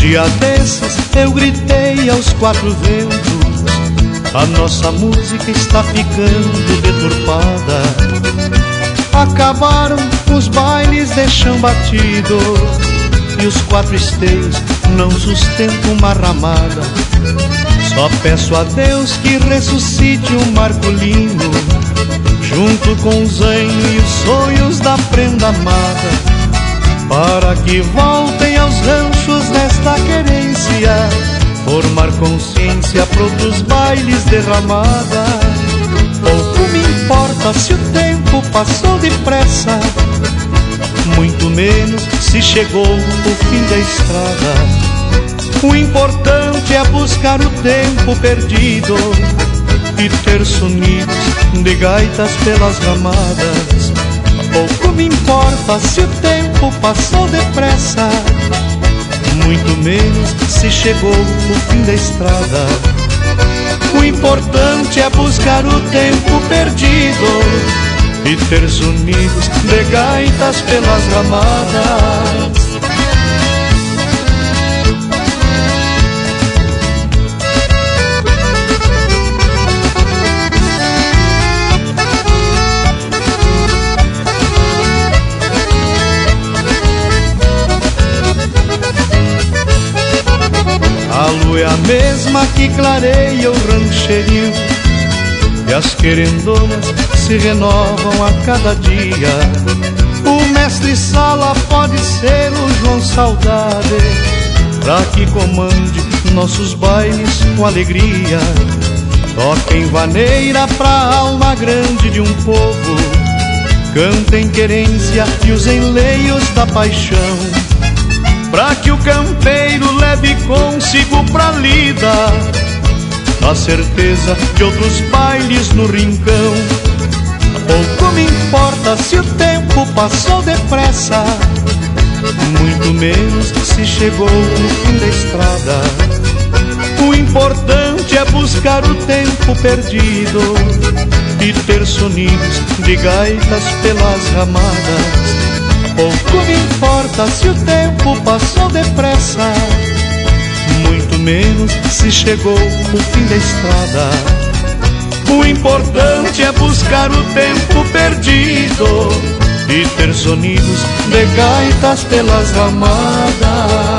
dia desses eu gritei aos quatro ventos: a nossa música está ficando deturpada. Acabaram os bailes de chão batido e os quatro esteios não sustentam uma ramada. Só peço a Deus que ressuscite um Marcolino, junto com o zanho e os sonhos da prenda amada, para que voltem aos ranchos desta querência, formar consciência para outros bailes derramada. Pouco me importa se o tempo passou depressa, muito menos se chegou o fim da estrada. O importante é buscar o tempo perdido e ter sonidos de gaitas pelas ramadas. Pouco me importa se o tempo passou depressa, muito menos se chegou o fim da estrada. O importante é buscar o tempo perdido e ter sonidos de gaitas pelas ramadas. A lua é a mesma que clareia o rancherio, e as querendonas se renovam a cada dia. O mestre Sala pode ser o João Saudade, pra que comande nossos bailes com alegria. Toquem vaneira pra alma grande de um povo, cantem querência e os enleios da paixão, pra que o campeiro leve consigo pra lida a certeza de outros bailes no rincão. Pouco me importa se o tempo passou depressa, muito menos se chegou no fim da estrada. O importante é buscar o tempo perdido e ter sonidos de gaitas pelas ramadas. Pouco me importa se o tempo passou depressa, muito menos se chegou o fim da estrada. O importante é buscar o tempo perdido e ter sonidos de gaitas pelas ramadas.